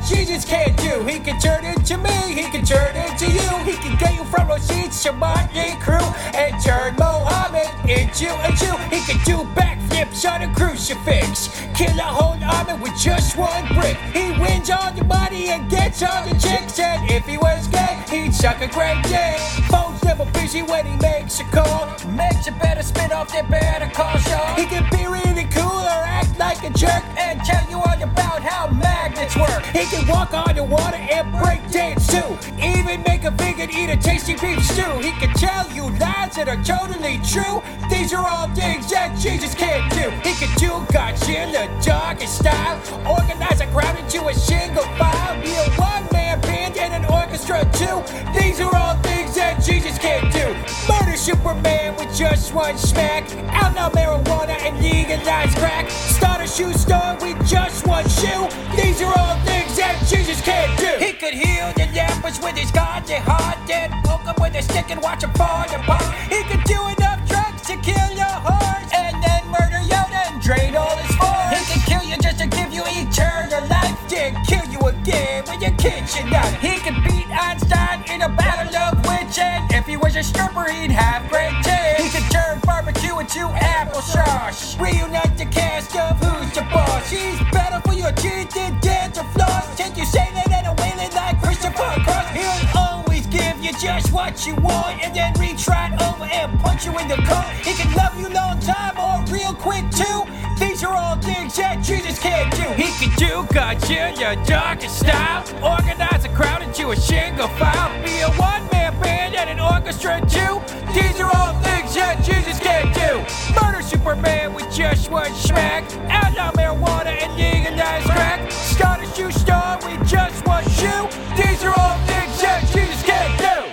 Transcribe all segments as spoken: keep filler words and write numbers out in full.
Jesus can't do. He can turn into me, he can turn into you. He can get you from Rashid, Motley Crew, and turn Mohammed into a Jew. He can do backflips on a crucifix, kill a whole army with just one brick. He wins all your money and gets all your chicks, and if he was gay, he'd suck a great dick. Phone's never busy when he makes a call. Makes it better spin off their Better Call Saul. He can be really cool or act like a jerk and tell you all about how magnets work. He can walk on the water and break dance too. Even make a vegan eat a tasty beef stew. He can tell you lies that are totally true. These are all things that Jesus can't do. He can do Godzilla doggy style, organize a crowd into a single file, be a one-man band and an orchestra too. These are all things that Jesus can't do. Murder Superman with just one smack, outlaw marijuana and legalize crack, start a shoe store with just one shoe. These are all things that Jesus can't do. He could heal the lepers with his godly heart, then poke them with a stick and watch them fall apart. He could do enough drugs to kill your horse, and then murder Yoda and drain all his force. He could kill you just to give you eternal life, then kill you again with your kitchen knife. He could beat Einstein in a battle of wits, and if he was a stripper, he'd have great tits. He could turn barbecue into applesauce, reunite the cast of Who's the Boss. He's better for your teeth than dental floss. Take you sailing and a whaling like Christopher Cross. He'll always give you just what you want, and then reach right over and punch you in the gut. He can love you long time or real quick too. These are all things that Jesus can't do. He can do Godzilla doggy style, organize a crowd into a single file, be a one-man band and an orchestra too. These are all things that Jesus can't do. Murder Superman with just one smack, outlaw marijuana and legalize crack, start a shoe store with just one shoe. These are all things that Jesus can't do.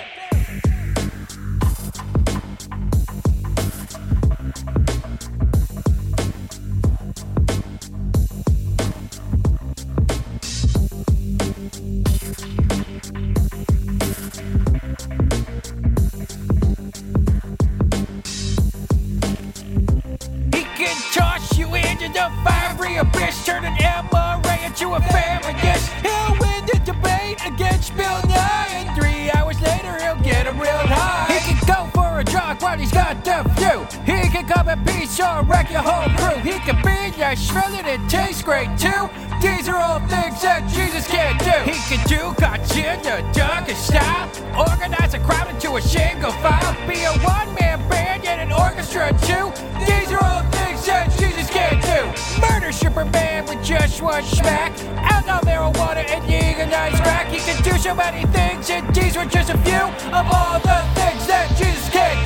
Toss you into the fiery abyss, turn an M R A into a feminist. He'll win the debate against Bill Nye, and three hours later he'll get him real high. He can go for a jog while he's got the flu. He can come in peace or wreck your whole crew. He can be your shredded and taste great too. These are all things that Jesus can't do. He can do Godzilla doggy style, organize a crowd into a single file, be a one-man band and an orchestra too. These are all things that Jesus can't do. Murder Superman with just one smack, outlaw marijuana and legalize crack. He can do so many things, and these were just a few of all the things that Jesus can't do.